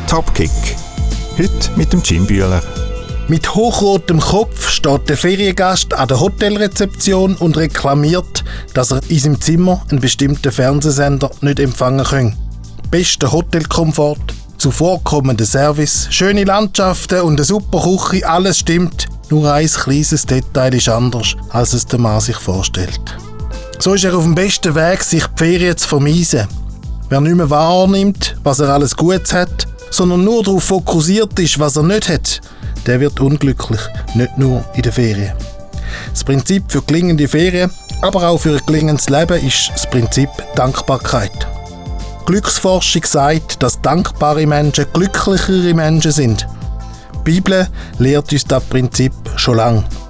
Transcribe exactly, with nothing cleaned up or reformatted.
Topkick. Heute mit dem Jim Bühler. Mit hochrotem Kopf steht der Feriengast an der Hotelrezeption und reklamiert, dass er in seinem Zimmer einen bestimmten Fernsehsender nicht empfangen kann. Bester Hotelkomfort, zuvorkommender Service, schöne Landschaften und eine super Küche, alles stimmt. Nur ein kleines Detail ist anders, als es der Mann sich vorstellt. So ist er auf dem besten Weg, sich die Ferien zu vermeisen. Wer nicht mehr wahrnimmt, was er alles Gutes hat, sondern nur darauf fokussiert ist, was er nicht hat, der wird unglücklich, nicht nur in den Ferien. Das Prinzip für gelingende Ferien, aber auch für ein gelingendes Leben ist das Prinzip Dankbarkeit. Glücksforschung sagt, dass dankbare Menschen glücklichere Menschen sind. Die Bibel lehrt uns das Prinzip schon lange.